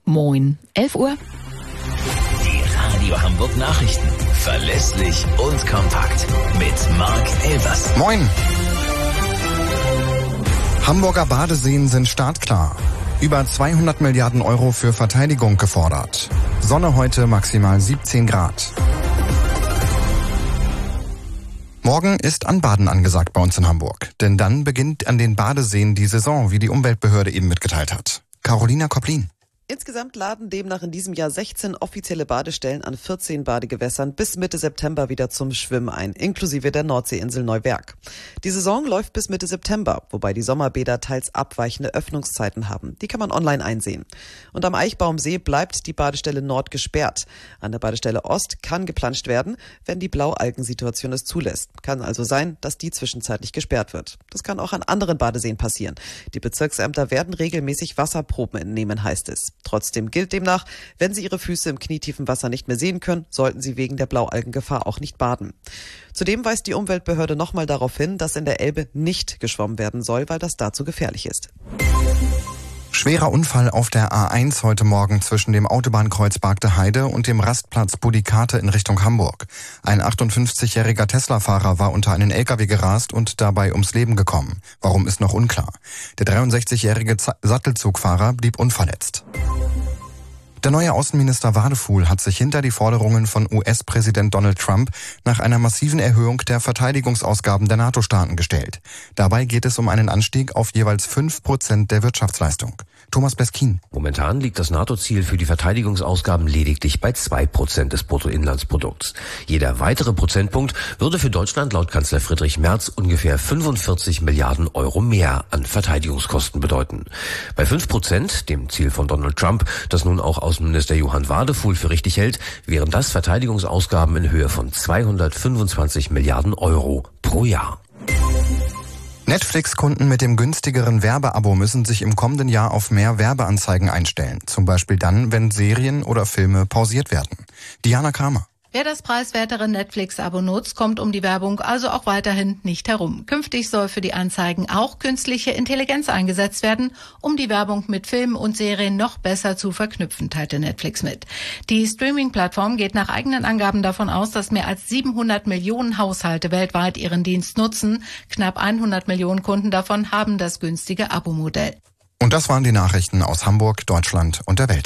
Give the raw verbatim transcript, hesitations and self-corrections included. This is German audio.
Moin. elf Uhr. Die Radio Hamburg Nachrichten. Verlässlich und kompakt. Mit Marc Elvers. Moin. Hamburger Badeseen sind startklar. Über zweihundert Milliarden Euro für Verteidigung gefordert. Sonne heute maximal siebzehn Grad. Morgen ist Anbaden angesagt bei uns in Hamburg. Denn dann beginnt an den Badeseen die Saison, wie die Umweltbehörde eben mitgeteilt hat. Carolina Kopplin. Insgesamt laden demnach in diesem Jahr sechzehn offizielle Badestellen an vierzehn Badegewässern bis Mitte September wieder zum Schwimmen ein, inklusive der Nordseeinsel Neuwerk. Die Saison läuft bis Mitte September, wobei die Sommerbäder teils abweichende Öffnungszeiten haben. Die kann man online einsehen. Und am Eichbaumsee bleibt die Badestelle Nord gesperrt. An der Badestelle Ost kann geplanscht werden, wenn die Blaualgensituation es zulässt. Kann also sein, dass die zwischenzeitlich gesperrt wird. Das kann auch an anderen Badeseen passieren. Die Bezirksämter werden regelmäßig Wasserproben entnehmen, heißt es. Trotzdem gilt demnach, wenn Sie Ihre Füße im knietiefen Wasser nicht mehr sehen können, sollten Sie wegen der Blaualgengefahr auch nicht baden. Zudem weist die Umweltbehörde nochmal darauf hin, dass in der Elbe nicht geschwommen werden soll, weil das dazu gefährlich ist. Schwerer Unfall auf der A eins heute Morgen zwischen dem Autobahnkreuz Bargte Heide und dem Rastplatz Budikate in Richtung Hamburg. Ein achtundfünfzigjähriger Tesla-Fahrer war unter einen L K W gerast und dabei ums Leben gekommen. Warum ist noch unklar. Der dreiundsechzigjährige Sattelzugfahrer blieb unverletzt. Der neue Außenminister Wadefuhl hat sich hinter die Forderungen von U S-Präsident Donald Trump nach einer massiven Erhöhung der Verteidigungsausgaben der NATO-Staaten gestellt. Dabei geht es um einen Anstieg auf jeweils fünf Prozent der Wirtschaftsleistung. Thomas Beskin. Momentan liegt das NATO-Ziel für die Verteidigungsausgaben lediglich bei zwei Prozent des Bruttoinlandsprodukts. Jeder weitere Prozentpunkt würde für Deutschland laut Kanzler Friedrich Merz ungefähr fünfundvierzig Milliarden Euro mehr an Verteidigungskosten bedeuten. Bei fünf Prozent, dem Ziel von Donald Trump, das nun auch Außenminister Johann Wadefuhl für richtig hält, wären das Verteidigungsausgaben in Höhe von zweihundertfünfundzwanzig Milliarden Euro pro Jahr. Netflix-Kunden mit dem günstigeren Werbeabo müssen sich im kommenden Jahr auf mehr Werbeanzeigen einstellen. Zum Beispiel dann, wenn Serien oder Filme pausiert werden. Diana Kramer. Wer das preiswertere Netflix-Abo nutzt, kommt um die Werbung also auch weiterhin nicht herum. Künftig soll für die Anzeigen auch künstliche Intelligenz eingesetzt werden, um die Werbung mit Filmen und Serien noch besser zu verknüpfen, teilte Netflix mit. Die Streaming-Plattform geht nach eigenen Angaben davon aus, dass mehr als siebenhundert Millionen Haushalte weltweit ihren Dienst nutzen. Knapp hundert Millionen Kunden davon haben das günstige Abo-Modell. Und das waren die Nachrichten aus Hamburg, Deutschland und der Welt.